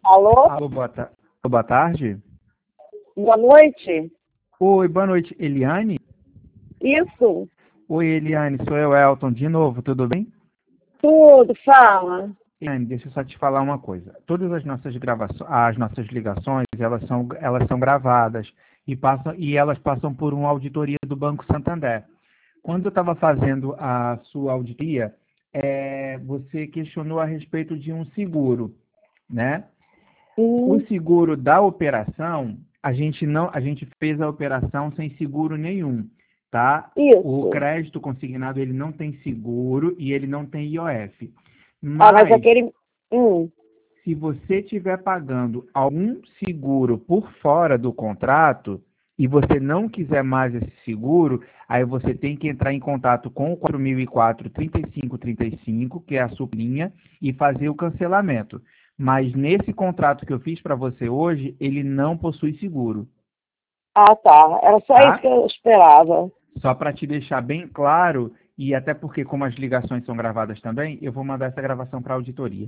Alô? Alô, boa tarde. Boa noite? Oi, boa noite. Eliane? Isso? Oi, Eliane, sou eu, Elton, de novo, tudo bem? Tudo, fala. Eliane, deixa eu só te falar uma coisa. Todas as nossas gravações, as nossas ligações, elas são gravadas e elas passam por uma auditoria do Banco Santander. Quando eu estava fazendo a sua auditoria, você questionou a respeito de um seguro, né? O Hum, seguro da operação, a gente fez a operação sem seguro nenhum, tá? O isso. crédito consignado, ele não tem seguro e ele não tem IOF. Ah, mas Mas aquele... Hum. se você estiver pagando algum seguro por fora do contrato e você não quiser mais esse seguro, aí você tem que entrar em contato com o 4004 3535, que é a sua linha, e fazer o cancelamento. Mas nesse contrato que eu fiz para você hoje, ele não possui seguro, Ah, tá. Era só isso tá? que eu esperava. Só para te deixar bem claro, e até porque como as ligações são gravadas também, eu vou mandar essa gravação para a auditoria,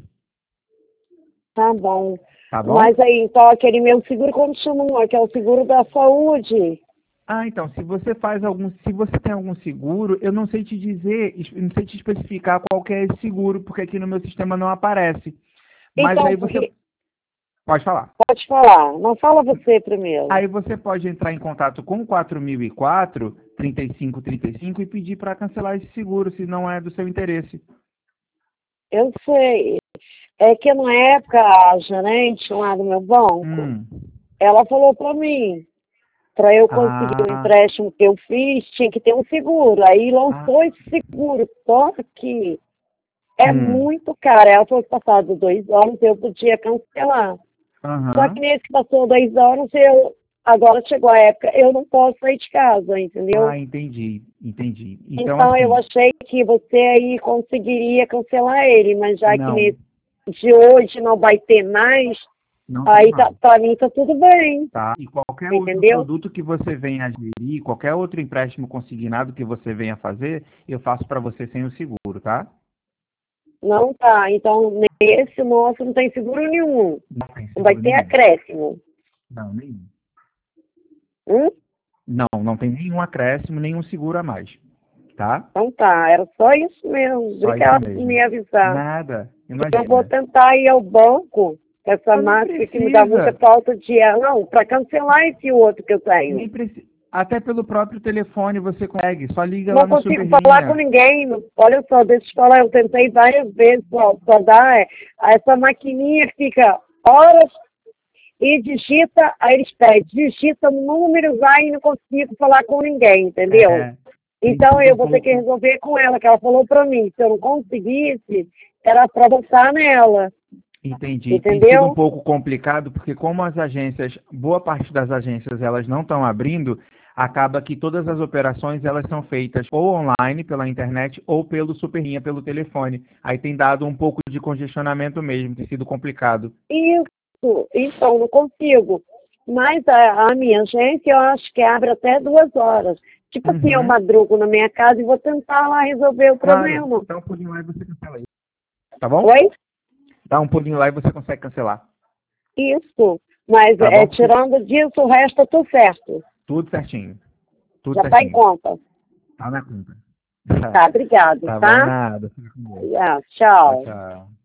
Tá bom. tá bom? Mas aí, então, aquele meu seguro continua, que é o seguro da saúde. Ah, então, se você tem algum seguro, eu não sei te dizer, não sei te especificar qual que é esse seguro, porque aqui no meu sistema não aparece. Mas Então, aí você porque... pode falar. Pode falar. Não fala você primeiro. Aí você pode entrar em contato com o 4004 3535 e pedir para cancelar esse seguro, se não é do seu interesse. Eu sei. É que na época, a gerente lá do meu banco, Hum. ela falou pra mim, para eu conseguir o Ah, empréstimo que eu fiz, tinha que ter um seguro. Aí ah, lançou esse seguro, só que é hum. muito caro. Ela falou que passado 2 anos eu podia cancelar. Só que Aham. nesse que passou 2 anos, agora chegou a época, eu não posso sair de casa, entendeu? Ah, entendi. Então, Então eu assim, achei que você aí conseguiria cancelar ele, mas já que não, nesse de hoje não vai ter mais, não tem aí tá, mais. pra mim tá tudo bem, Tá? E qualquer outro entendeu? produto que você venha adquirir, qualquer outro empréstimo consignado que você venha fazer, eu faço para você sem o seguro, tá? Não tá. Então, nesse nosso não tem seguro nenhum. Não tem Não vai seguro ter nenhum. acréscimo. Não, nenhum. Hum? Não tem nenhum acréscimo, nenhum seguro a mais, tá? Então tá, era só isso mesmo. Só isso Obrigada por mesmo. me avisar. Nada, Eu vou imagina. tentar ir ao banco, essa Mas nem máquina que me dá muita precisa, falta de ar. Não, para cancelar esse outro que eu tenho. nem precisa. Até pelo próprio telefone você consegue, só liga lá Não no consigo falar com Superlinha. ninguém. Olha só, deixa eu te falar, eu tentei várias vezes, só dá. Essa maquininha fica horas e digita, aí eles pedem, digita números, aí não consigo falar com ninguém, entendeu? É, Então precisa eu um vou ter que pouco. resolver com ela, que ela falou pra mim, se eu não conseguisse, era pra botar nela, Entendi. Tem sido um entendeu? pouco complicado porque como as agências, boa parte das agências, elas não estão abrindo, acaba que todas as operações elas são feitas ou online pela internet ou pelo Superlinha, pelo telefone. Aí tem dado um pouco de congestionamento mesmo, tem sido complicado. Isso, então não consigo. Mas a minha agência eu acho que abre até 2 horas. Tipo assim, eu Uhum. madrugo na minha casa e vou tentar lá resolver o Claro, problema. dá um pulinho lá e você cancela isso. Tá bom? Oi? Dá um pulinho lá e você consegue cancelar. Isso. Mas Tá bom? Porque tirando disso, o resto eu tô certo. tudo certinho. Tudo Já tá em certinho. conta. Tá na conta. Tá, obrigado, Tá bom, tá? nada. Fica com Deus. Ah, Tchau, tchau. tchau.